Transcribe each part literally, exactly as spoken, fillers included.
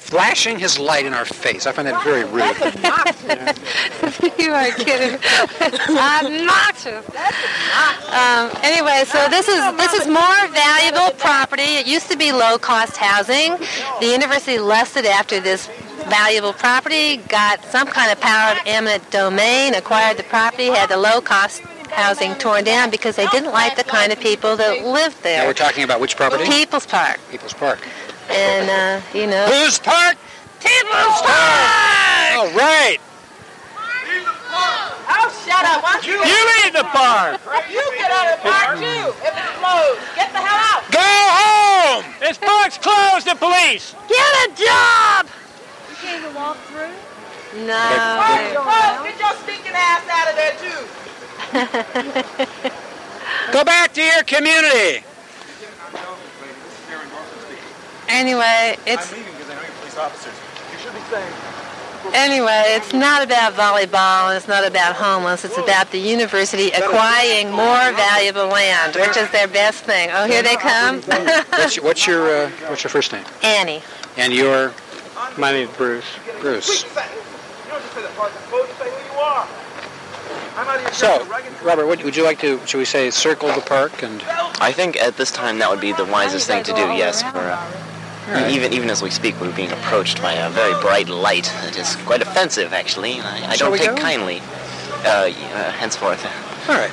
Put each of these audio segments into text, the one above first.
flashing his light in our face. I find that very rude. That's obnoxious. You are kidding. Obnoxious. Um, anyway, so this is this is more valuable property. It used to be low-cost housing. The university lusted after this valuable property, got some kind of power of eminent domain, acquired the property, had the low-cost housing torn down because they didn't like the kind of people that lived there. Now we're talking about which property? People's Park. People's Park. And, uh, you know... Whose park? People's Park! All right. Oh, shut up. Why don't you, You leave the park. you get out of the park, too, if it's closed. Get the hell out. Go home! This park's closed to police. Get a job! You can't even walk through? No. Close, close. Get your stinking ass out of there, too. Go back to your community. Anyway, it's... I'm leaving because I know you're police officers. You should be saying... Anyway, it's not about volleyball and it's not about homeless. It's about the university acquiring more valuable land, which is their best thing. Oh, here they come. What's your, what's your, uh, what's your first name? Annie. And your... My name's Bruce. Bruce. You don't just say the park is closed, say who you are. I'm out of your So, Robert, would, would you like to, should we say, circle the park and... I think at this time that would be the wisest thing to do, yes. For, uh, Right. even even as we speak, we're being approached by a very bright light that is quite offensive, actually. I, I Shall don't we take go? kindly, uh, uh, henceforth. All right.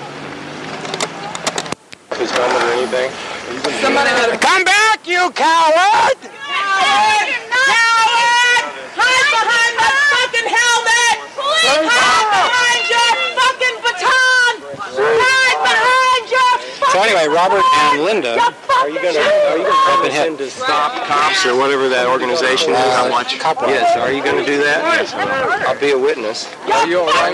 Please comment or anything. Come back, you coward! Coward! Coward! Hide behind that fucking helmet! Hide behind your fucking baton! Hide behind your fucking So anyway, Robert and Linda... Are you gonna are you gonna promise him to stop cops or whatever that organization is? Uh, How much? Cop Watch. Yes. Are you gonna do that? I'll be a witness. Are you all right?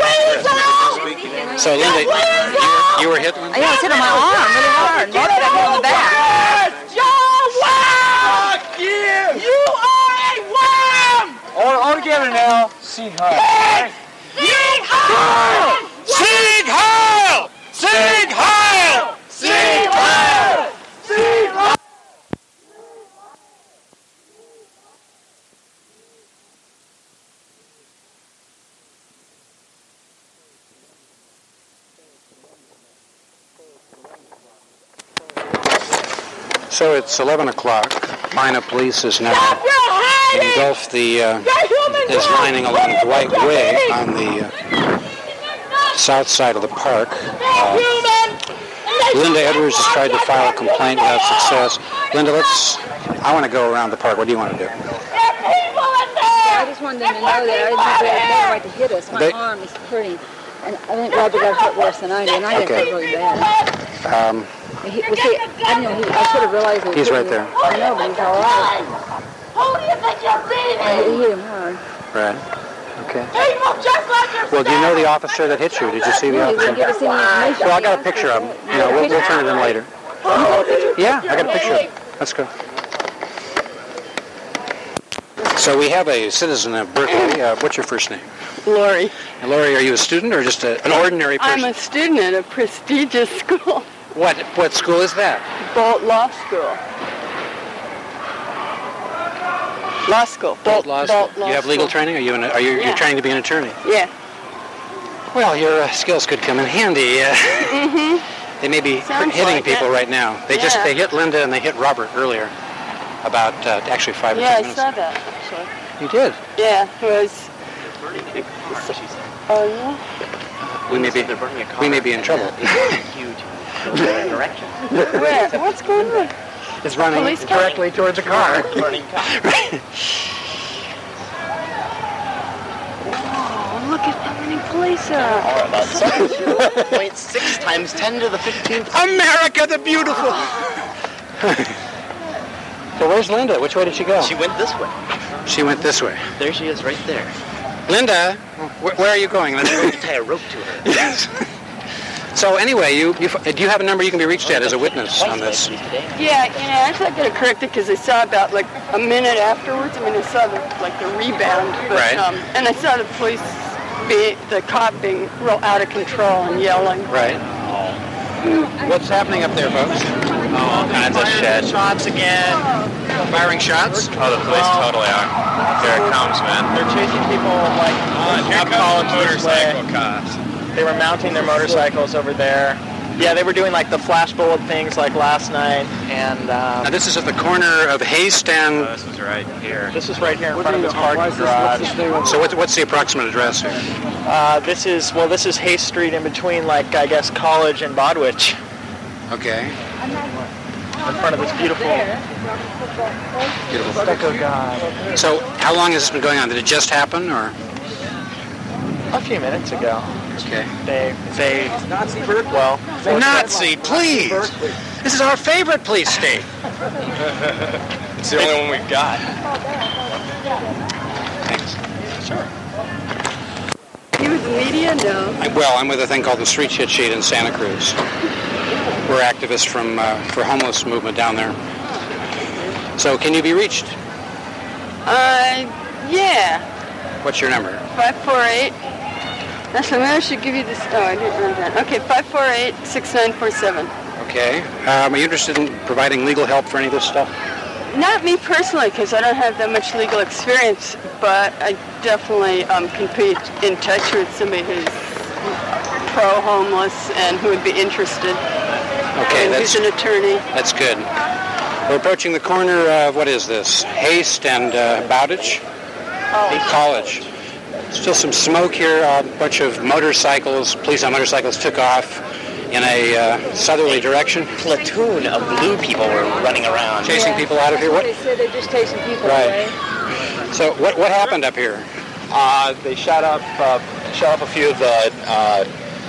So Linda, you, you were hit, Linda? I was hit on my arm really hard. Most got hit on the back. Fuck you! You are a worm! All, all together now. See her. Sieg Heil! Sieg Heil! Sieg Heil! Sieg Heil! Sieg Heil! So it's eleven o'clock. Line of police is now engulfed the, uh, is lining along Dwight Way on the uh, south side of the park. Uh, Linda Edwards has tried to file a complaint without success. Linda, let's, I want to go around the park. What do you want to do? I just wanted them to know that I didn't think they had right to hit us. My They- arm is hurting. And I think Roger got hurt worse than I did, and I got Okay. hurt really bad. Um, He, well, see, I, know, he, I should have realized it. He's right there. I know, but he's all right. Who do you think you're beating? I hit him hard. right. Okay. People just like yourself! Well, do you know the officer that hit you? Did you see the Yeah, he wouldn't give officer? us any information. Well, I got a picture of him. You know, we'll, we'll turn it in later. Yeah, I got a picture of him. Let's go. So we have a citizen of Berkeley. Uh, what's your first name? Lori. And Lori, are you a student or just a, an ordinary person? I'm a student at a prestigious school, What what school is that? Bolt Law School. Law School. Bolt Law School. Bolt Law You have legal School. training? Are you an, are you Yeah. you're trying to be an attorney? Yeah. Well, your uh, skills could come in handy. Uh, Mm-hmm. they may be Sounds hitting like people it. right now. They just Yeah. they hit Linda and they hit Robert earlier, about uh, actually five or Yeah, ten I minutes. saw ago. that, actually. You did. Yeah, it was... Oh, yeah? We may be They're burning a car. we may be in trouble. Huge direction. Where? What's going on? It's running Police car? directly towards a car. Burning car. Oh, look at how many police are. Or about seven point six times ten to the fifteenth. America the beautiful. So where's Linda? Which way did she go? She went this way. She went this way. There she is, right there. Linda, wh- where are you going, Linda? You tie a rope to her. Yes. So anyway, you, you do you have a number you can be reached at as a witness on this? Yeah, you know, actually I got to correct it because I saw about like a minute afterwards. I mean, I saw the, like the rebound, but Right. um, and I saw the police, be, the cop being real out of control and yelling. Right. What's happening up there, folks? Oh, all kinds of shit. Shots again. Firing shots? Oh, the police totally are. There it comes, man. They're chasing people like Oh, here up comes college the this way. motorcycle cops. They were mounting their motorcycles over there. Yeah, they were doing like the flash bullet things like last night, and Now um, this is at the corner of Haste and... Oh, this was right here. this is right here in front of this parking garage. So what, what's the approximate address here? Uh, this is well, this is Hayes Street in between like I guess College and Bodwich, Okay. in front of this beautiful Beautiful. stucco guy. So how long has this been going on? Did it just happen, or? A few minutes ago, Okay. they they well Nazi, please! This is our favorite police state. It's the only one we've got. Thanks. You with the media? No. I, well, I'm with a thing called the Street Shit Sheet in Santa Cruz. We're activists from uh, for homeless movement down there. So can you be reached? Uh, yeah. What's your number? five four eight. Actually, maybe I should give you this. Oh, I didn't write that. Okay, five four eight, six nine four seven. Okay. Um, are you interested in providing legal help for any of this stuff? Not me personally, because I don't have that much legal experience, but I definitely um, can put in touch with somebody who's pro-homeless and who would be interested. Okay, and that's who's an attorney. that's good. We're approaching the corner of, what is this? Haste and uh, Bowditch? College. Still some smoke here. A bunch of motorcycles, police on motorcycles took off in a uh, southerly direction. Platoon of blue people were running around. Chasing people out of here. What? They said they're just chasing people Right. away. So what what happened up here? Uh, they shot up, uh, shot up a few of the uh,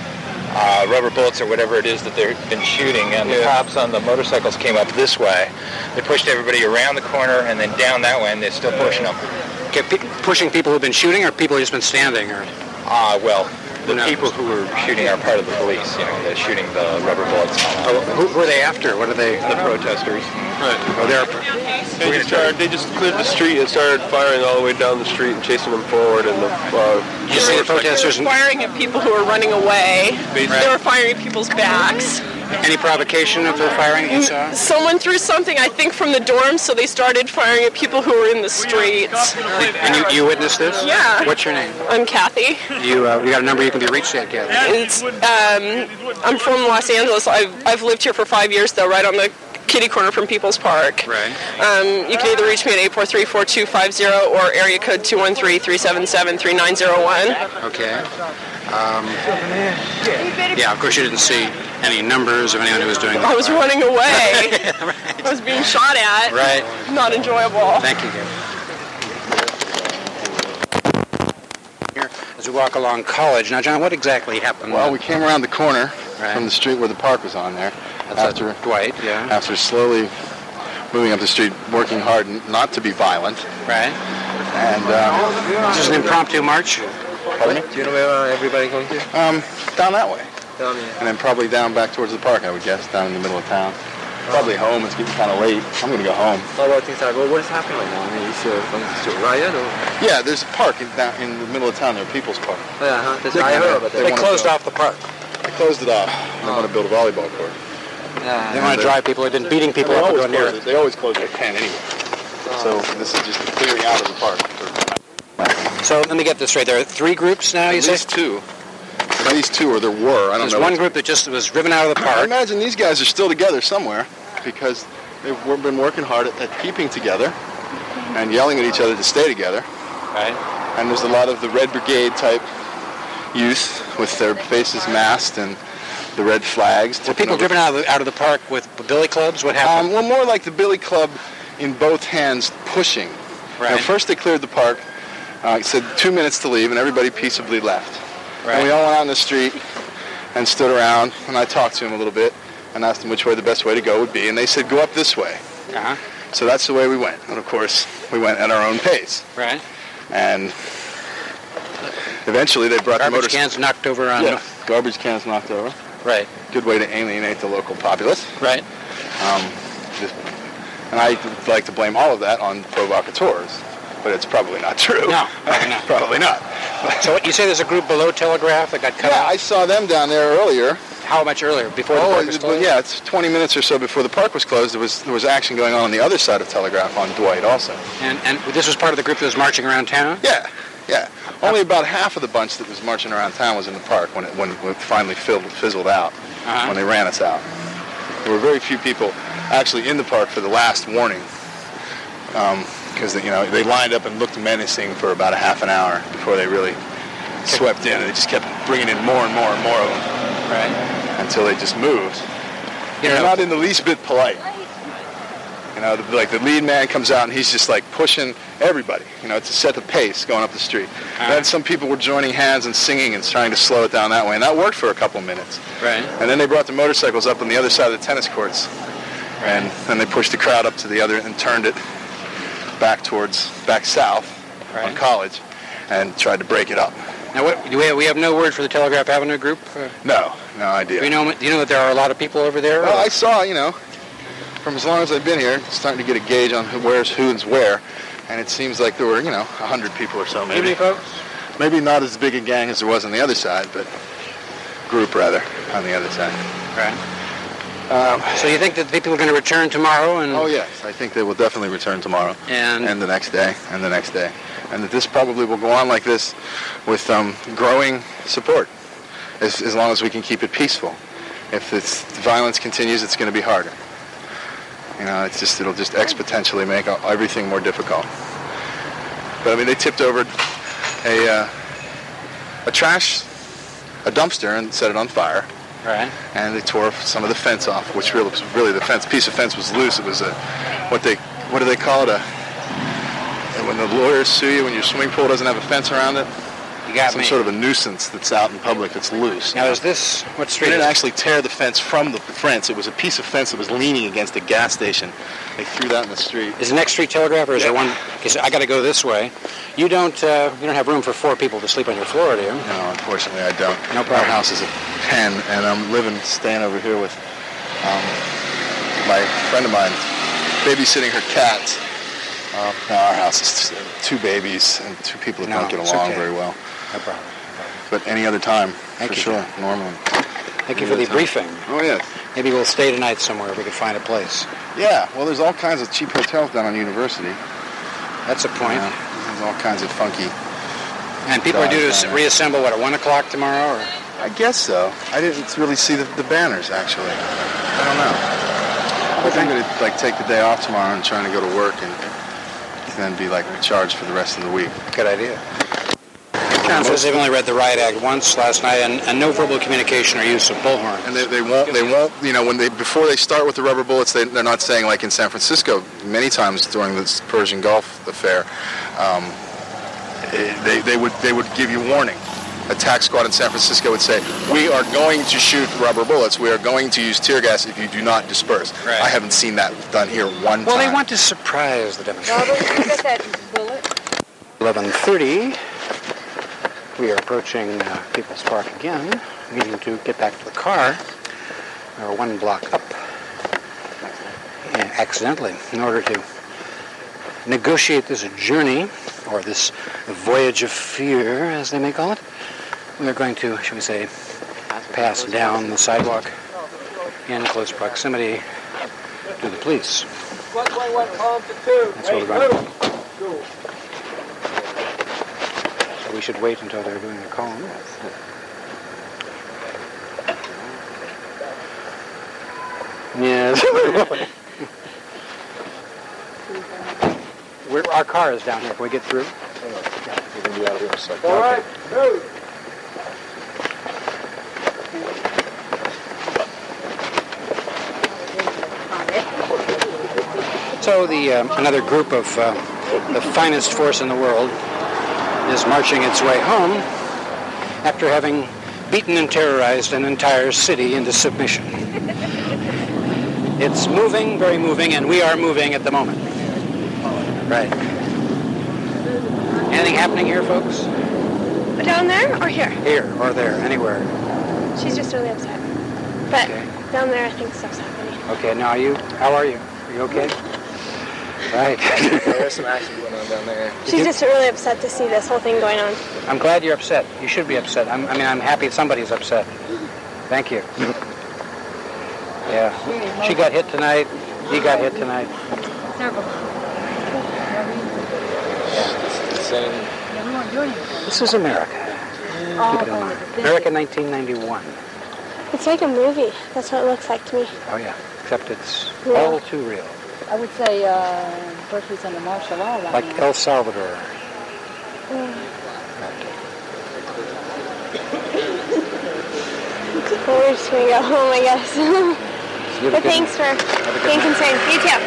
uh, rubber bullets or whatever it is that they've been shooting, and the cops on the motorcycles came up this way. They pushed everybody around the corner and then down that way, and they're still pushing them. Okay, pe- pushing people who've been shooting, or people who've just been standing, or? Uh, well, the No. people who were shooting are part of the police. You know, they're shooting the rubber bullets. Oh, who, who are they after? What are they? The protesters. Right. Oh, they're. They just, started, they just cleared the street and started firing all the way down the street and chasing them forward. And the uh, You see the protesters? They were firing at people who were running away. Right. They were firing at people's backs. Any provocation of the firing that you saw? Someone threw something, I think, from the dorms, so they started firing at people who were in the streets. And you, you witnessed this? Yeah. What's your name? I'm Kathy. You uh, you got a number you can be reached at, Kathy? It's, um, I'm from Los Angeles. I've, I've lived here for five years, though, right on the kitty corner from People's Park. Right. Um, you can either reach me at eight four three, four two five zero or area code two one three, three seven seven, three nine zero one. Okay. Um, yeah, of course you didn't see any numbers of anyone who was doing that. I was running away. Right. I was being shot at. Right. Not enjoyable. Thank you, Kathy. Here, as we walk along College. Now, John, what exactly happened? Well, we came around the corner Right. from the street where the park was on there. That's after Dwight, yeah. After slowly moving up the street, working hard n- not to be violent. Right. And uh, This is an impromptu march. pardon me? do you know where uh, everybody going to? Um, down that way, Down here. and then probably down back towards the park. I would guess down in the middle of town. Probably home. It's getting kind of late. I'm gonna go home. How about inside? Well, what is happening right now? I mean, is uh, a riot or? Yeah, there's a park in, down in the middle of town there, People's Park. Yeah, huh? That's, They I kinda- heard about they that. They wanna closed go- off the park. They closed it off. They want to build a volleyball court. Yeah. They want to drive people. They've been beating people They up and always going near close it. it. They always close at ten anyway. So this is just a clearing out of the park. So let me get this straight. There are three groups now, you At say? least two. At least two, or there were. I don't There's know. one group that just was driven out of the I park. imagine these guys are still together somewhere because they've wor- been working hard at, at keeping together and yelling at each other to stay together. Right. And there's a lot of the Red Brigade type youth with their faces masked and the red flags. Were people driven out of the, out of the park with billy clubs? What happened? Um, well, more like the billy club in both hands pushing. Right. Now, first they cleared the park. Uh, it said two minutes to leave, and everybody peaceably left. Right. And we all went out in the street and stood around, and I talked to them a little bit and asked them which way the best way to go would be, and they said, go up this way. Uh-huh. So that's the way we went. And, of course, we went at our own pace. Right. And eventually they brought the Garbage motors... cans knocked over on... Yeah, garbage cans knocked over. Right. Good way to alienate the local populace. Right. Um, just, and I like to blame all of that on provocateurs, but it's probably not true. No, probably not. Probably not. So what, you say there's a group below Telegraph that got cut Yeah, off? I saw them down there earlier, how much earlier? Before the oh, park was it- closed? yeah, it's twenty minutes or so before the park was closed. There was there was action going on on the other side of Telegraph on Dwight also. And and this was part of the group that was marching around town? Yeah, yeah. Only about half of the bunch that was marching around town was in the park when it when it finally filled, fizzled out, Uh-huh. when they ran us out. There were very few people actually in the park for the last warning, because you know they lined up and looked menacing for about a half an hour before they really swept in, and they just kept bringing in more and more and more of them, Right. until they just moved. You They're know- not in the least bit polite. You know, the, like the lead man comes out and he's just like pushing everybody, you know, to set the pace going up the street. Uh-huh. Then some people were joining hands and singing and trying to slow it down that way, and that worked for a couple of minutes. Right. And then they brought the motorcycles up on the other side of the tennis courts, and then they pushed the crowd up to the other and turned it back towards, back south Right. on College, and tried to break it up. Now, what, do we have, we have no word for the Telegraph Avenue group? Uh, No, no idea. do you know? Do you know that there are a lot of people over there? Well, I saw, you know, from as long as I've been here, starting to get a gauge on who, where's who and where, and it seems like there were, you know, a hundred people or so, maybe. How many folks? Maybe not as big a gang as there was on the other side, but group rather on the other side. Right. Um, so you think that people are going to return tomorrow? And Oh yes, I think they will definitely return tomorrow, And- and the next day, and the next day, and that this probably will go on like this, with um, growing support, as, as long as we can keep it peaceful. If it's, the violence continues, it's going to be harder. You know, it's just it'll just exponentially make everything more difficult. But I mean, they tipped over a uh, a trash, a dumpster, and set it on fire. Right. And they tore some of the fence off, which really was really the fence piece of fence was loose. It was a what they what do they call it? A when the lawyers sue you when your swimming pool doesn't have a fence around it. You got Some me. sort of a nuisance that's out in public that's loose. Now, is this what They street? didn't is it? actually tear the fence from the fence. It was a piece of fence that was leaning against a gas station. They threw that in the street. Is the next street Telegraph, or is Yeah. there one? Because I got to go this way. You don't. Uh, you don't have room for four people to sleep on your floor, do you? No, unfortunately, I don't. No problem. Our house is a pen, and I'm living, staying over here with um, my friend of mine, babysitting her cat. Uh, no, our house is just, uh, two babies and two people that No, don't get it's along okay. very well. No problem. But any other time, Thank for you. sure, normally. Thank you for the briefing. Oh, yes. Maybe we'll stay tonight somewhere if we can find a place. Yeah, well, there's all kinds of cheap hotels down on University. That's a point. Yeah, there's all kinds of funky. And people are due to Down s- there. reassemble, what, at one o'clock tomorrow? Or? I guess so. I didn't really see the, the banners, actually. I don't know. I think I'm going to like take the day off tomorrow and trying to go to work and then be like charged for the rest of the week. Good idea. John says they've only read the riot act once last night, and, and no verbal communication or use of bullhorn. And they, they won't, they won't, you know, when they, before they start with the rubber bullets, they, they're not saying like in San Francisco, many times during this Persian Gulf affair, um, they, they would, they would give you warning. A tax squad in San Francisco would say, we are going to shoot rubber bullets. We are going to use tear gas if you do not disperse. Right. I haven't seen that done here one Well, time. they want to surprise the demonstrators. Robert, you got that bullet? eleven thirty. We are approaching uh, People's Park again, meaning to get back to the car. We're one block up, and accidentally, in order to negotiate this journey, or this voyage of fear, as they may call it. We are going to, shall we say, pass down the sidewalk in close proximity to the police. That's what we're going to do. So we should wait until they're doing their calling. Yes. We're, our car is down here. Can we get through? We're going to be out of here in a second. All right, move. So the um, another group of uh, the finest force in the world is marching its way home after having beaten and terrorized an entire city into submission. It's moving, very moving, and we are moving at the moment. Right. Anything happening here, folks? Down there or here? Here or there, anywhere. She's just really upset. But Okay. down there, I think stuff's happening. Okay, now are you, how are you? Are you okay? Right. There's some action going on down there. She's just really upset to see this whole thing going on. I'm glad you're upset. You should be upset. I'm, I mean, I'm happy somebody's upset. Thank you. Yeah. She got hit tonight. He got hit tonight. Several. Yeah, we weren't doing anything. This is America. Keep it in mind. America nineteen ninety-one. It's like a movie. That's what it looks like to me. Oh, yeah. Except it's Yeah. all too real. I would say uh, Berkeley's under martial law right Like now. El Salvador. Mm. Well, we're just going to go home, I guess. You have a But good thanks night. for Have a good being night. concerned. You too.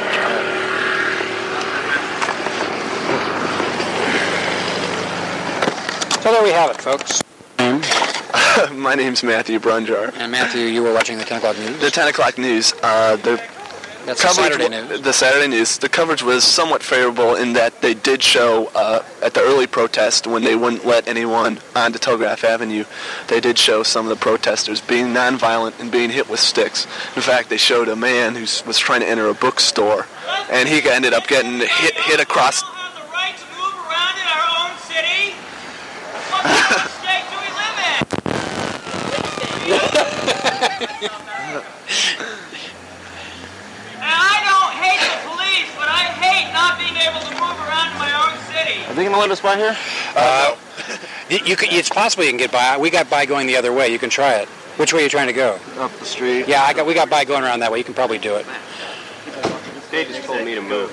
So there we have it, folks. My name's Matthew Brunjar. And Matthew, you were watching the ten o'clock news? The ten o'clock news. Uh, the That's the coverage Saturday wa- news. The Saturday news. The coverage was somewhat favorable in that they did show uh, at the early protest when they wouldn't let anyone onto Telegraph Avenue. They did show some of the protesters being nonviolent and being hit with sticks. In fact, they showed a man who was trying to enter a bookstore, and he ended up getting hit hit across. I don't hate the police, but I hate not being able to move around in my own city. Are they going to let us by here? Uh, you, you could, it's possible you can get by. We got by going the other way. You can try it. Which way are you trying to go? Up the street. Yeah, I got. We got by going around that way. You can probably do it. They just told me to move.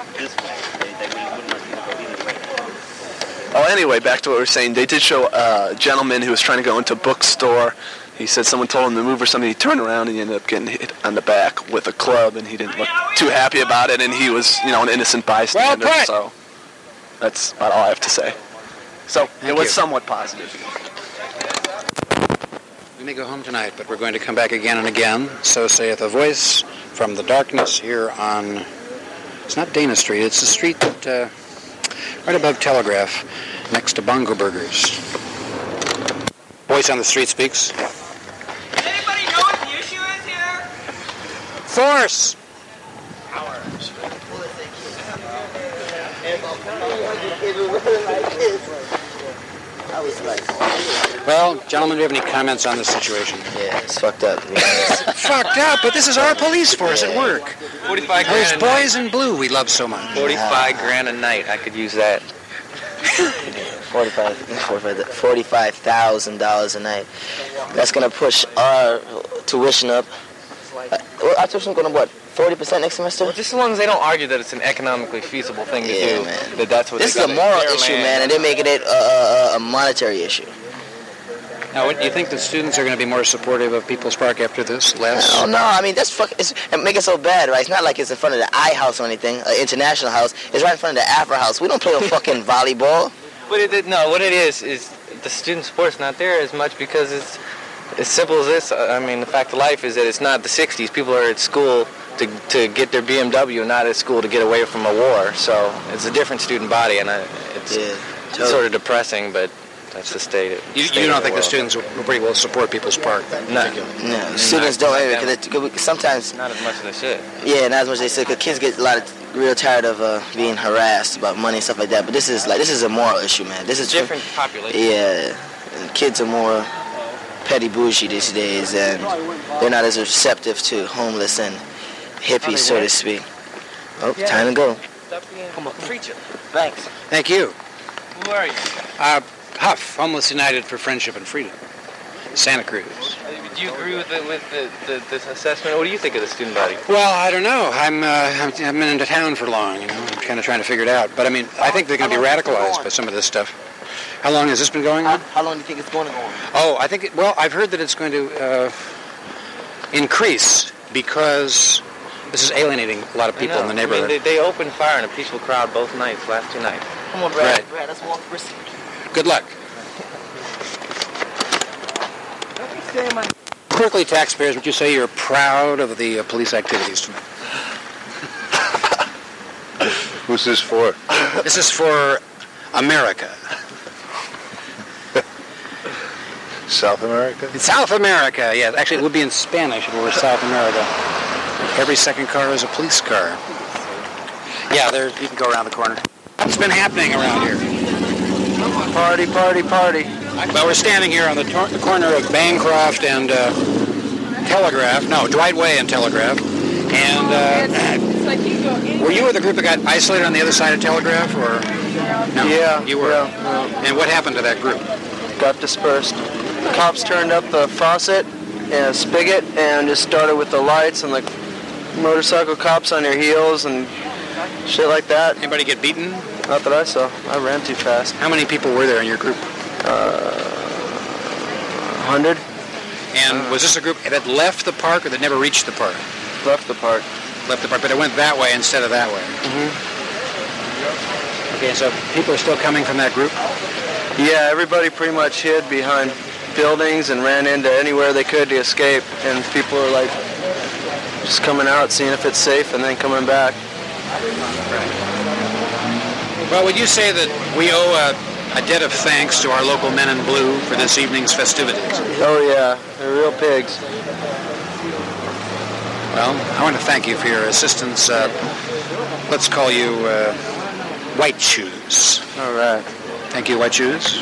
Oh, anyway, back to what we were saying. They did show a gentleman who was trying to go into a bookstore. He said someone told him to move or something. He turned around and he ended up getting hit on the back with a club, and he didn't look too happy about it, and he was, you know, an innocent bystander. Well put. So that's about all I have to say. So Thank it was you. somewhat positive. We may go home tonight, but we're going to come back again and again. So saith a voice from the darkness here on, it's not Dana Street, it's the street that, uh, right above Telegraph, next to Bongo Burgers. Voice on the street speaks. Does anybody know what the issue is here? Force! Well, gentlemen, do you have any comments on this situation? Yeah, it's fucked up. Fucked up, but this is our police force at work. Forty-five Those grand. a boys in blue we love so much. night. Forty-five grand a night. I could use that. Forty-five, forty-five, forty-five thousand dollars a night. That's gonna push our tuition up. Uh, well, our tuition going to what? Forty percent next semester? Well, just as long as they don't argue that it's an economically feasible thing to Yeah, do, man. that that's what This they is a gotta- moral their issue, land. man, and they're making it a, a, a monetary issue. Now, what, do you think the students are going to be more supportive of People's Park after this? Less? Oh no, I mean that's fuck. It's, it make it so bad, right? It's not like it's in front of the I House or anything, an international house. It's right in front of the Afro House. We don't play no fucking volleyball. But it, it, no, what it is is the student support's not there as much because it's as simple as this. I mean, the fact of life is that it's not the sixties. People are at school to to get their B M W, not at school to get away from a war. So it's a different student body, and I, it's Yeah, it's sort of depressing, but that's the state. Of, You, state you of don't think the world. students will pretty well support People's Park? Then, No. particularly? No, students don't anyway, because sometimes Not as much as they should. yeah, not as much as they say. Cause kids get a lot of real tired of uh, being harassed about money and stuff like that. But this is like this is a moral issue, man. This is Different population. Yeah, and kids are more petty bougie these days, and they're not as receptive to homeless and hippies, so to speak. Oh, time to go. Come on, preacher. Thanks. Thank you. Who are you? Uh, Huff, Homeless United for Friendship and Freedom, Santa Cruz. Do you agree with the, with the, the, this assessment? What do you think of the student body? Well, I don't know. I'm uh, I'm- I've been into town for long, you know. I'm kind of trying to figure it out. But I mean, I think they're going to be radicalized by some of this stuff. How long has this been going on? How long do you think it's going to go on? Oh, I think. It, well, I've heard that it's going to uh, increase because this is alienating a lot of people in the neighborhood. I mean, they, they opened fire in a peaceful crowd both nights, last two nights. Come on, Brad. Right. Brad, let's walk brisk. Good luck. Berkeley taxpayers, would you say you're proud of the uh, police activities tonight? Who's this for? This is for America. South America? In South America, yes. Actually, it would be in Spanish if it were South America. Every second car is a police car. Yeah, there. You can go around the corner. What's been happening around here? Party, party, party. Well, we're standing here on the, tor- the corner of Bancroft and uh, Telegraph, no, Dwight Way and Telegraph. And uh, were you with the group that got isolated on the other side of Telegraph, or no? Yeah, you were. Yeah, yeah. And what happened to that group? Got dispersed. The cops turned up the faucet and a spigot and just started with the lights and the motorcycle cops on your heels and shit like that. Anybody get beaten? Not that I saw. I ran too fast. How many people were there in your group? Uh, one hundred. And was this a group that left the park or that never reached the park? Left the park. Left the park, but it went that way instead of that way. Mm-hmm. Okay, so people are still coming from that group? Yeah, everybody pretty much hid behind buildings and ran into anywhere they could to escape. And people are like just coming out, seeing if it's safe, and then coming back. Right. Well, would you say that we owe a, a debt of thanks to our local men in blue for this evening's festivities? Oh, yeah. They're real pigs. Well, I want to thank you for your assistance. Uh, let's call you uh, White Shoes. All right. Thank you, White Shoes.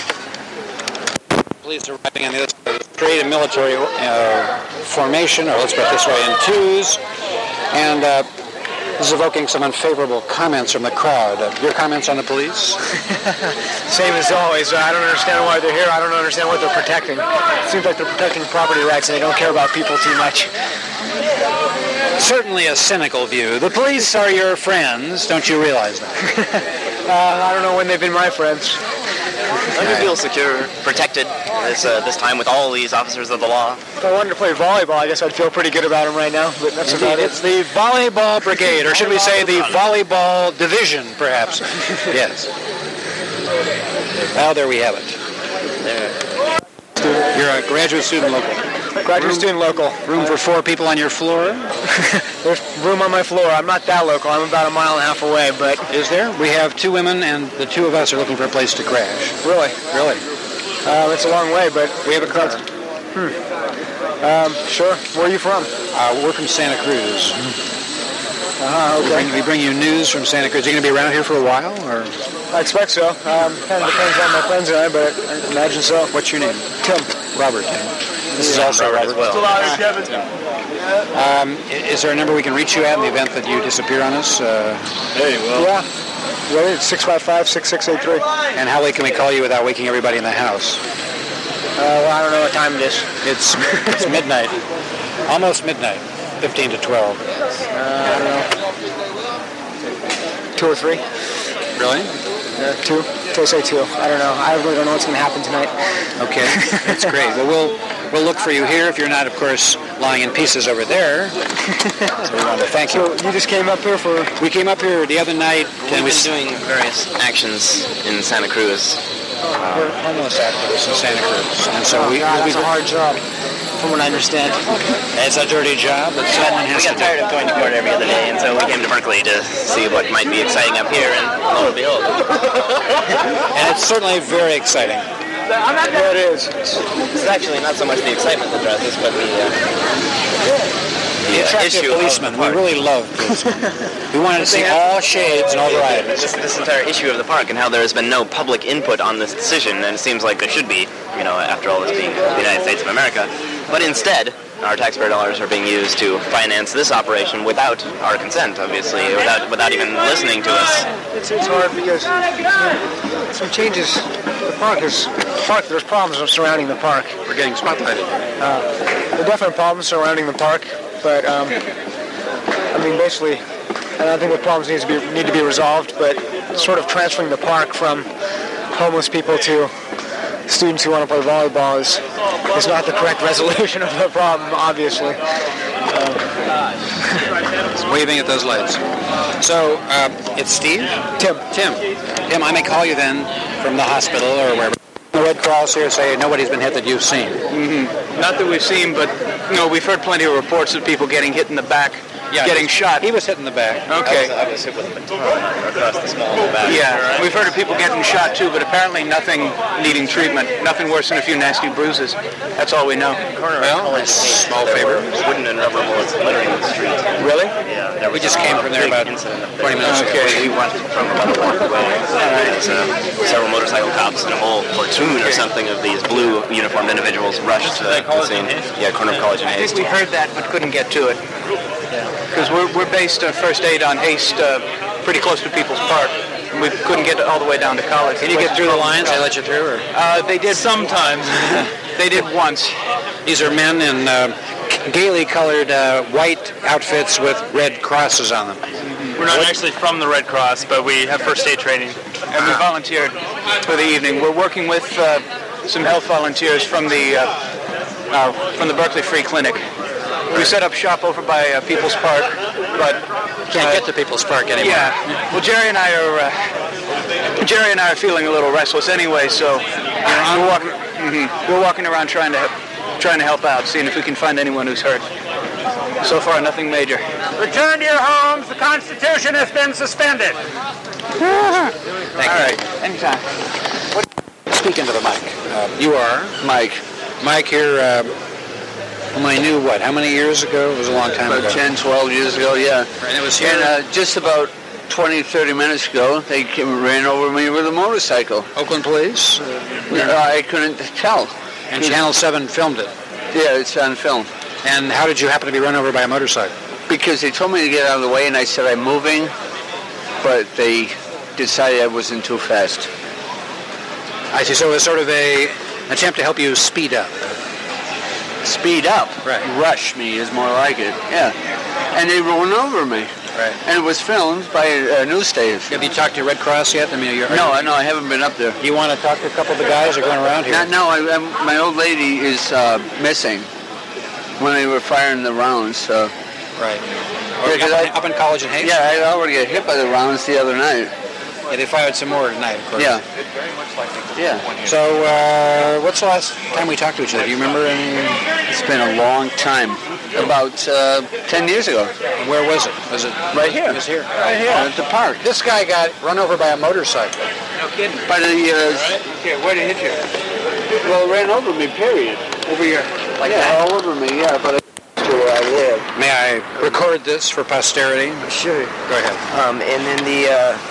Police arriving on the other side of the street in military uh, formation, or let's put it this way, in twos. And uh, this is evoking some unfavorable comments from the crowd. Uh, your comments on the police? Same as always. I don't understand why they're here. I don't understand what they're protecting. It seems like they're protecting property rights and they don't care about people too much. Certainly a cynical view. The police are your friends. Don't you realize that? uh, I don't know when they've been my friends. Don't you feel secure, protected this uh, this time with all these officers of the law? If I wanted to play volleyball, I guess I'd feel pretty good about them right now. But that's Indeed, about it. it's the volleyball brigade, or should we say the volleyball division, perhaps? Yes. Well, there we have it. There. You're a graduate student local. Graduate room, student local. Room for four people on your floor? There's room on my floor. I'm not that local. I'm about a mile and a half away, but... Is there? We have two women, and the two of us are looking for a place to crash. Really? Really? Uh, it's a long way, but... We have a car. Hmm. Um, sure. Where are you from? Uh, we're from Santa Cruz. Uh-huh, okay. We bring, we bring you news from Santa Cruz. Are you going to be around here for a while, or...? I expect so. Um, kind of depends on my friends and I, but I imagine so. What's your name? Tim. Robert, Tim. This yeah, is also Robert, Robert. as well. Um, is there a number we can reach you at in the event that you disappear on us? Uh, hey, well. Yeah. Really? It's six five five, six six eight three. And how late can we call you without waking everybody in the house? Uh, well, I don't know what time it is. It's it's midnight. Almost midnight. fifteen to twelve. Uh, I don't know. Two or three. Really? Yeah, two. They say two. I don't know. I really don't know what's going to happen tonight. Okay, that's great. Well, we'll we'll look for you here. If you're not, of course, lying in pieces over there. So we want to thank you. So you just came up here for? We came up here the other night. We've been doing various actions in Santa Cruz. Uh, We're homeless activists in Santa Cruz, and so oh, we. God, we'll that's be, a hard job, from what I understand. It's a dirty job, but someone has We to got tired of going to court every other day, and so we came to Berkeley to see what might be exciting up here, and lo and behold. And it's certainly very exciting. Yeah, it is. It's actually not so much the excitement that drives us, but the, uh, the uh, issue policemen. of the We really love policemen. We wanted to see all shades and all varieties. This, this entire issue of the park and how there has been no public input on this decision, and it seems like there should be, you know, after all this being the United States of America. But instead, our taxpayer dollars are being used to finance this operation without our consent, obviously, without without even listening to us. It's, it's hard because you know, some changes. The park is the park. There's problems surrounding the park. We're getting spotlighted. Uh, there are definite problems surrounding the park, but um, I mean, basically, and I think the problems need to be need to be resolved. But sort of transferring the park from homeless people to students who want to play volleyball is is not the correct resolution of the problem, obviously. Um, Waving at those lights. So, uh, it's Steve? Tim. Tim. Tim, I may call you then from the hospital or wherever. The Red Cross here say nobody's been hit that you've seen. Mm-hmm. Not that we've seen, but you know, we've heard plenty of reports of people getting hit in the back Yeah, getting shot. He was hit in the back. Okay. I was, I was hit with a baton across the small of the back. Yeah, we've heard of people getting shot too, but apparently nothing needing treatment. Nothing worse than a few nasty bruises. That's all we know. Well, it's small favor. Wooden and rubber bullets littering the street. Really? Yeah. There We just came from there about twenty minutes ago. Okay. We went from about a block away. And, uh, several motorcycle cops and a whole platoon or something of these blue uniformed individuals rushed to the scene. Yeah, corner of College and I Hayes. think we heard that, but couldn't get to it. Because we're, we're based uh, first aid on Haste, uh, pretty close to People's Park. We couldn't get all the way down to College. Can you get through the lines? They let you through? Or? Uh, they did sometimes. They did once. These are men in uh, gaily colored uh, white outfits with red crosses on them. We're not actually from the Red Cross, but we have first aid training. And we volunteered for the evening. We're working with uh, some health volunteers from the uh, uh, from the Berkeley Free Clinic. We set up shop over by uh, People's Park, but can't uh, get to People's Park anymore. Yeah. Well, Jerry and I are uh, Jerry and I are feeling a little restless anyway, so we're walking, mm-hmm, we're walking around trying to trying to help out, seeing if we can find anyone who's hurt. So far, nothing major. Return to your homes. The Constitution has been suspended. Thank you. All right. Anytime. What, speak into the mic. Uh, you are? Mike. Mike here, uh, whom I knew, what, how many years ago? It was a long time about ago. About ten, twelve years ago, yeah. And it was here? And uh, just about twenty, thirty minutes ago, they came, ran over me with a motorcycle. Oakland Police? Uh, I couldn't tell. And Channel seven filmed it? Yeah, it's on film. And how did you happen to be run over by a motorcycle? Because they told me to get out of the way, and I said I'm moving, but they decided I wasn't too fast. I see. So it was sort of a attempt to help you speed up. Speed up? Right. Rush me is more like it, yeah. And they ran over me. Right. And it was filmed by a, a news station. Have you talked to Red Cross yet? I mean, you're, no, you, no, I haven't been up there. You want to talk to a couple of the guys who are going around here? Not, no, I, I, my old lady is uh, missing when they were firing the rounds. So. Right. Yeah, up, I, up in College and Hayes? Yeah, I already got hit by the rounds the other night. Yeah, they fired some more tonight, of course. Yeah. Yeah. So, uh, what's the last time we talked to each other? Do you remember any? It's been a long time. About uh, ten years ago. Where was it? Was it right here? It was here. Right here at the park. This guy got run over by a motorcycle. No kidding. By the. Uh, okay, where did it hit you? Well, it ran over me. Period. Over here. Like yeah, that. all over me. Yeah, but. To where I live. May I record this for posterity? Sure. Go ahead. Um, and then the,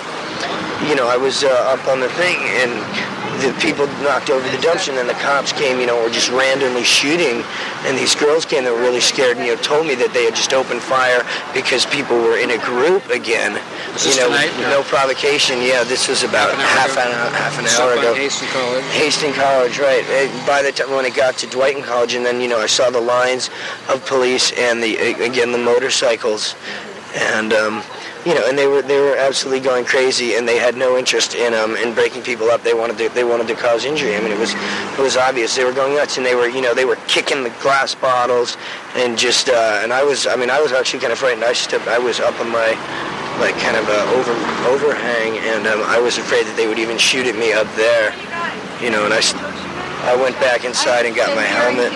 uh, you know, I was uh, up on the thing, and the people knocked over the dumpster, and then the cops came, you know, were just randomly shooting, and these girls came that were really scared, and, you know, told me that they had just opened fire because people were in a group again. Was you this know, tonight, with no provocation. Yeah, this was about half an hour, half an hour ago. Hastings College. Hastings College, right. By the time when it got to Dwighton College, and then, you know, I saw the lines of police and the, again, the motorcycles, and, um, you know, and they were they were absolutely going crazy, and they had no interest in um in breaking people up. They wanted to they wanted to cause injury. I mean, it was it was obvious they were going nuts, and they were you know they were kicking the glass bottles, and just uh, and I was I mean I was actually kind of frightened. I stepped I was up on my like kind of a over overhang, and um, I was afraid that they would even shoot at me up there, you know. And I I went back inside and got my helmet.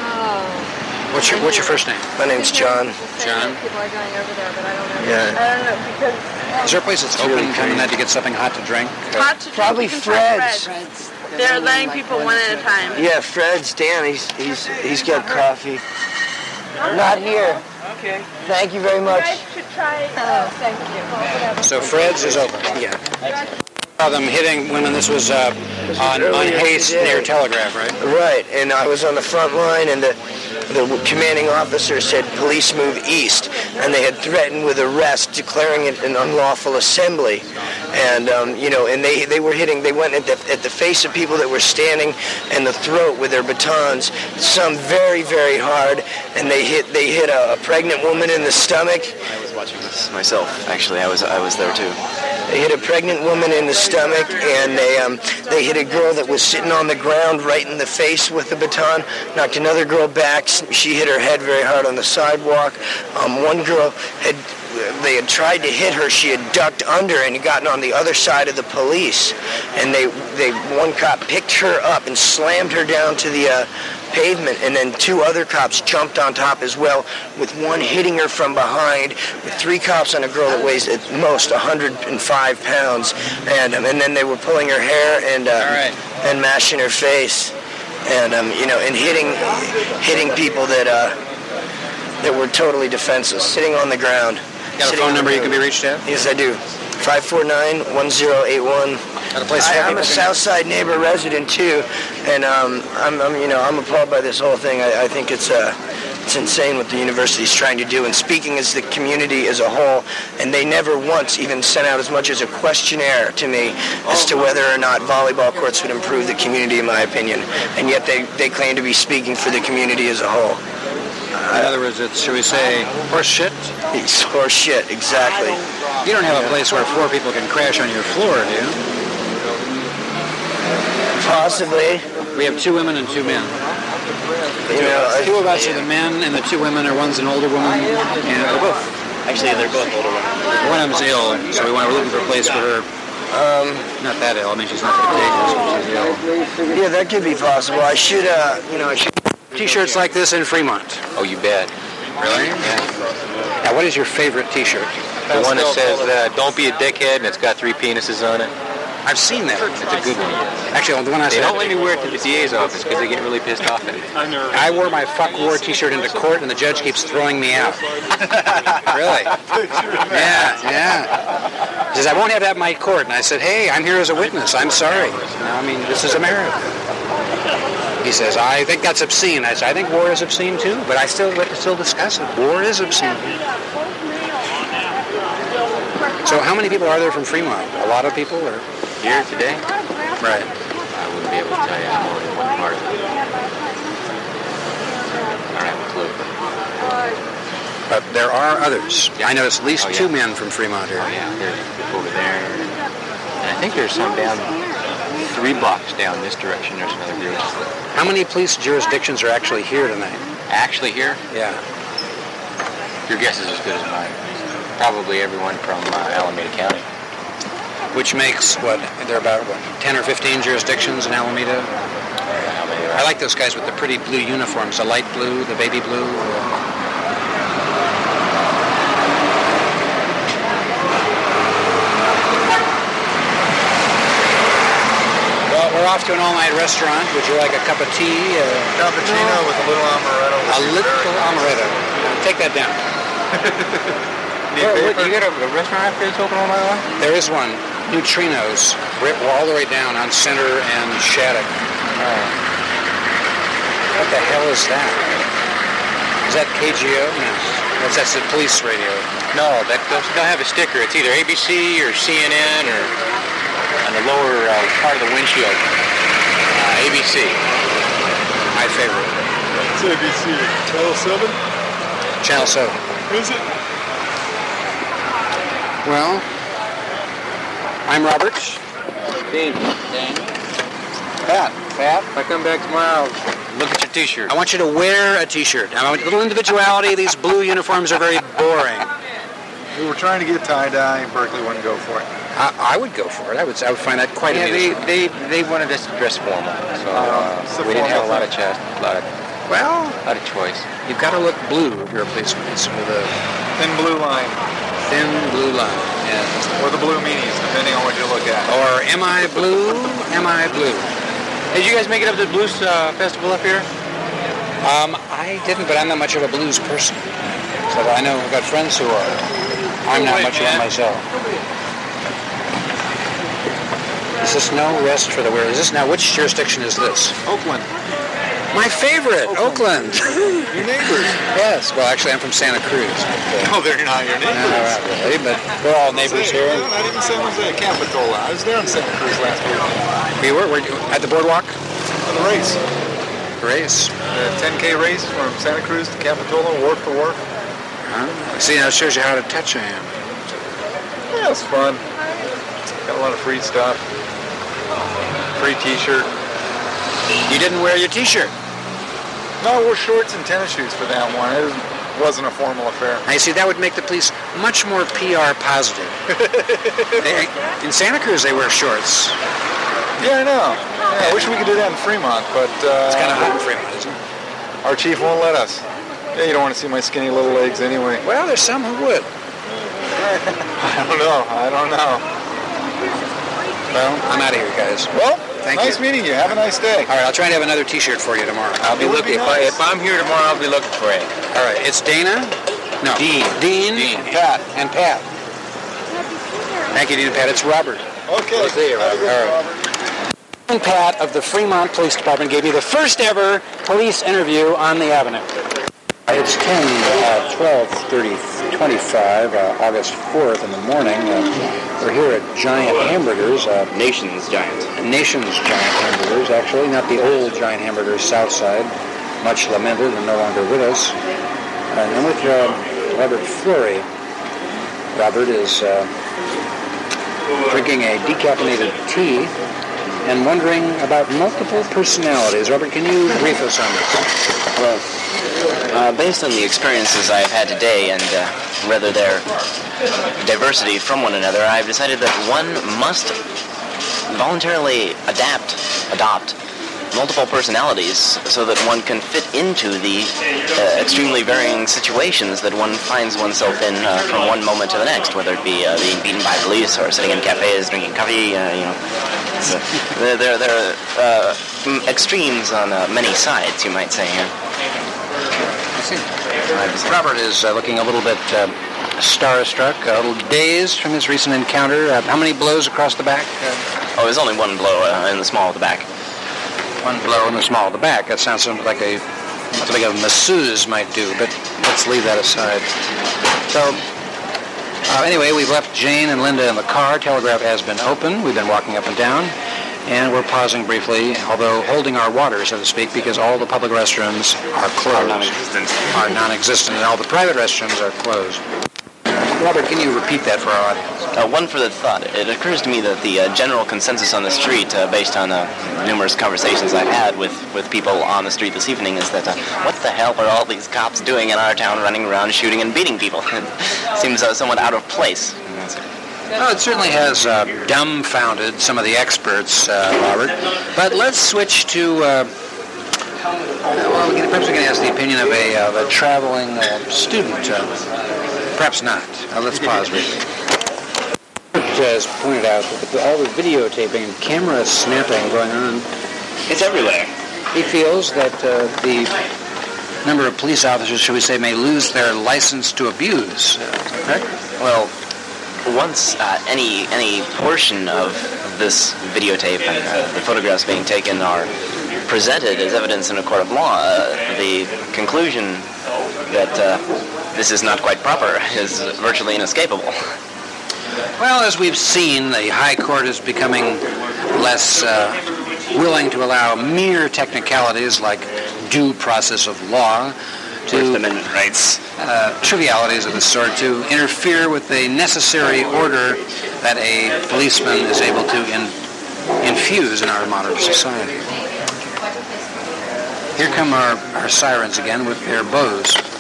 What's your What's your first name? My name's John. John. People are going over there, but I don't know. Yeah. I don't know because. Is there a place that's open, really coming that to get something hot to drink? Hot to drink. Probably Fred's. Fred's. They're letting people one at a time. Yeah, Fred's. Dan, he's he's he's got coffee. Not here. Okay. Thank you very much. You guys should try. Oh, thank you. So Fred's is open. Yeah. I saw them hitting when this was uh, on, on Haste near Telegraph, right? Right, and I was on the front line, and the the commanding officer said, police move east, and they had threatened with arrest, declaring it an unlawful assembly. And, um, you know, and they, they were hitting, they went at the, at the face of people that were standing and the throat with their batons, some very, very hard, and they hit they hit a, a pregnant woman in the stomach. I was watching this myself, actually. I was I was there, too. They hit a pregnant woman in the stomach, and they um, they hit a girl that was sitting on the ground right in the face with the baton, knocked another girl back. She hit her head very hard on the sidewalk. Um, one girl had they had tried to hit her. She had ducked under and had gotten on the other side of the police, and they they one cop picked her up and slammed her down to the uh, pavement, and then two other cops jumped on top as well, with one hitting her from behind, with three cops on a girl that weighs at most one hundred five pounds, and um, and then they were pulling her hair and uh, right. and mashing her face, and um, you know, and hitting hitting people that uh, that were totally defenseless, sitting on the ground. Got a phone number you can be reached at? Yes, I do. five four nine, one zero eight one. Got a place I, for I'm a Southside neighbor resident too, and um, I'm, I'm, you know, I'm appalled by this whole thing. I, I think it's uh, it's insane what the university's trying to do. And speaking as the community as a whole, and they never once even sent out as much as a questionnaire to me as to whether or not volleyball courts would improve the community, in my opinion. And yet they, they claim to be speaking for the community as a whole. In other words, it's, should we say, horse shit? It's horse shit, exactly. You don't have a place where four people can crash on your floor, do you? Possibly. We have two women and two men. The two, You know, two of us are the men, and the two women are one's an older woman, and they're both. Actually, they're both older women. One of them's ill, so we want to looking for a place for her. Um, not that ill. I mean, she's not contagious, but she's ill. Yeah, that could be possible. I should, uh, you know, I should. T-shirts like this in Fremont. Oh, you bet. Really? Yeah. Now, what is your favorite T-shirt? The one that says, uh, don't be a dickhead, and it's got three penises on it. I've seen that. It's a good one. Actually, the one I They said. don't let me wear it to the D A's office because they get really pissed off at it. I wore my fuck war T-shirt into court, and the judge keeps throwing me out. Really? Yeah, yeah. He says, I won't have that in my court. And I said, hey, I'm here as a witness. I'm sorry. You know, I mean, this is America. He says, I think that's obscene. I said, I think war is obscene too, but I still still discuss it. War is obscene. So how many people are there from Fremont? A lot of people? Or Here today? Right. I wouldn't be able to tell you. I'm only one part of it. I don't have a clue. But there are others. I noticed at least Oh, yeah. two men from Fremont here. Oh, yeah, there's over there. And I think there's some down three blocks down this direction. There's another group. How many police jurisdictions are actually here tonight? Actually here? Yeah. Your guess is as good as mine. Probably everyone from uh, Alameda County. Which makes, what, there are about, what, ten or fifteen jurisdictions in Alameda? I like those guys with the pretty blue uniforms, the light blue, the baby blue. Well, we're off to an all-night restaurant. Would you like a cup of tea? Uh, Cappuccino with a little amaretto. A little amaretto. Now, take that down. Where, where, you got a, a restaurant out there that's open all night long? There is one. Neutrinos. Rip all the way down on Center and Shattuck. Oh. What the hell is that? Is that K G O? No. That's, that's the police radio. No, that they'll have a sticker. It's either A B C or C N N or on the lower uh, part of the windshield. Uh, A B C. My favorite. It's A B C. Channel seven? Channel seven. Is it? Well, I'm Robert. Dean. Pat. Pat. If I come back tomorrow, look at your T-shirt. I want you to wear a T-shirt. I want a little individuality. These blue uniforms are very boring. We were trying to get tie-dye, and Berkeley wouldn't go for it. I, I would go for it. I would. I would find that quite yeah, amusing. they, they they wanted us to dress formal, so uh, It's a we didn't have a formal lot of chest, a lot of Well, a lot of choice. you've got to look blue if you're a policeman. It's with a Thin blue line, thin blue line. Yeah. or the blue meanies, depending on what you look at. Or am I blue? Am I blue? Did you guys make it up to the blues uh, festival up here? Um, I didn't, but I'm not much of a blues person. So I know I've got friends who are. I'm not much of one myself. Is this no rest for the weary? Is this now? Which jurisdiction is this? Oakland. My favorite, Oakland. Oakland. Your neighbors. Yes. Well, actually, I'm from Santa Cruz. But, uh, No, they're not your neighbors. no, not really, but we're all neighbors Say, here. no, not even San Jose, Capitola. I was there in Santa Cruz last week. We were, we're at the boardwalk. For the race. Race. The ten K race from Santa Cruz to Capitola, wharf to wharf. Huh? See, that shows you how to touch I am. Yeah, it was fun. Got a lot of free stuff. Free T-shirt. You didn't wear your T-shirt. No, I wore shorts and tennis shoes for that one. It was, wasn't a formal affair. I see, that would make the police much more P R positive. they, in Santa Cruz, they wear shorts. Yeah, I know. Yeah, I wish we could do that in Fremont, but... Uh, it's kind of hot in Fremont, isn't it? Our chief won't let us. Yeah, you don't want to see my skinny little legs anyway. Well, there's some who would. I don't know. I don't know. Well, I'm out of here, guys. Well, Thank nice you. meeting you. Have a nice day. All right, I'll try to have another T-shirt for you tomorrow. I'll be It would looking. be If, I, nice. if I'm here tomorrow, I'll be looking for it. All right, it's Dana. No, Dean. Dean. Dean. And Pat. And Pat. Thank you, Dean and Pat. It's Robert. Okay. We'll see you, Robert. All right. And Pat of the Fremont Police Department gave me the first ever police interview on the Avenue. It's ten, uh, twelve, thirty, twenty-five, uh, August fourth in the morning. Uh, we're here at Giant Hamburgers. Uh, Nation's Giant. Nation's Giant Hamburgers, actually, not the old Giant Hamburgers, Southside, much lamented and no longer with us. And I'm with uh, Robert Fleury. Robert is uh, drinking a decaffeinated tea and wondering about multiple personalities. Robert, can you brief us on this? Well, uh, based on the experiences I've had today and uh, rather their diversity from one another, I've decided that one must voluntarily adapt, adopt multiple personalities so that one can fit into the uh, extremely varying situations that one finds oneself in uh, from one moment to the next, whether it be uh, being beaten by police or sitting in cafes drinking coffee, uh, you know. So, there, there, there are uh, extremes on uh, many sides, you might say here. I see. Robert is uh, looking a little bit uh, starstruck, a little dazed from his recent encounter. Uh, how many blows across the back? Uh, oh, there's only one blow uh, in the small of the back. One blow in the small of the back. That sounds something like a something a masseuse might do, but let's leave that aside. So, uh, anyway, we've left Jane and Linda in the car. Telegraph has been open. We've been walking up and down, and we're pausing briefly, although holding our water, so to speak, because all the public restrooms are closed. Are non-existent. Are non-existent, and all the private restrooms are closed. Robert, can you repeat that for our audience? Uh, one further thought. It occurs to me that the uh, general consensus on the street, uh, based on uh, numerous conversations I've had with, with people on the street this evening, is that uh, what the hell are all these cops doing in our town, running around shooting and beating people? It seems uh, somewhat out of place. Well, it certainly has uh, dumbfounded some of the experts, uh, Robert. But let's switch to... Uh, well, we can, perhaps we can ask the opinion of a, of a traveling uh, student. Uh, perhaps not. Uh, let's pause briefly. Has pointed out that all the videotaping and camera snapping going on, it's everywhere. He feels that uh, the number of police officers, shall we say, may lose their license to abuse. Uh, is that correct? Well, once uh, any any portion of this videotape and uh, the photographs being taken are presented as evidence in a court of law, uh, the conclusion that uh, this is not quite proper is virtually inescapable. Well, as we've seen, the High Court is becoming less uh, willing to allow mere technicalities like due process of law to First Amendment rights, uh, trivialities of the sort, to interfere with the necessary order that a policeman is able to in, infuse in our modern society. Here come our, our sirens again with their bows.